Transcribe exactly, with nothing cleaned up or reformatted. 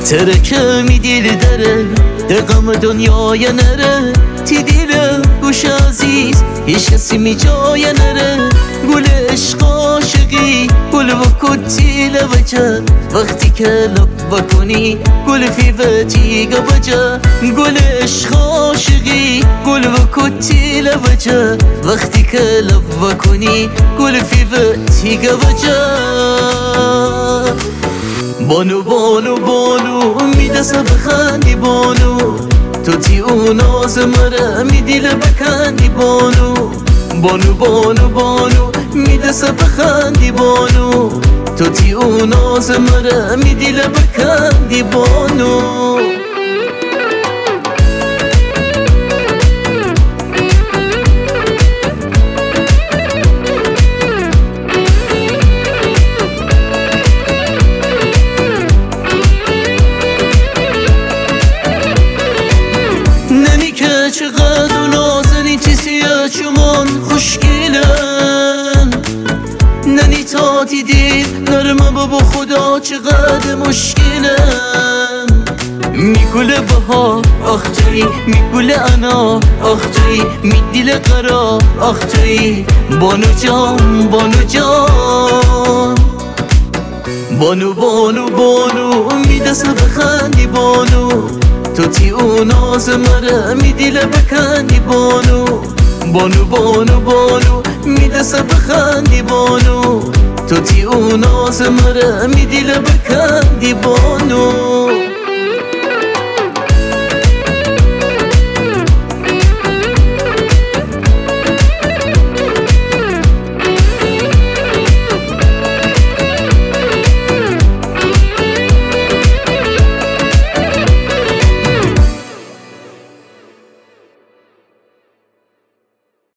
ترکه می دیل داره دقم دنیای نره تی دیل گوش عزیز هیچ کسی می جای نره گل عشق عاشقی گل و کتی لوجه وقتی که لب بکنی گل فیوتی گوجه گل عشق عاشقی گل و کتی لوجه وقتی که لب بکنی گل فیوتی گوجه بانو بانو بانو میدسه بخندی بانو تو تی اون آز مره میدیله بکندی بانو بانو بانو بانو میدسه بخندی بانو تو تی اون آز مره میدیله بکندی بانو چقدر و نازنی چی سیه چمان خوشگیلن ننی تا دیدید نرمه بابا خدا چقدر مشکلن میگوله بها آخ توی میگوله انا آخ توی میدیل قرار آخ توی بانو جان بانو جان بانو بانو بانو میدسه بخندی بانو تو تی اون آز مره میدیله بکندی بانو بانو بانو بانو میدسه بخندی بانو تو تی اون آز مره میدیله بکندی بانو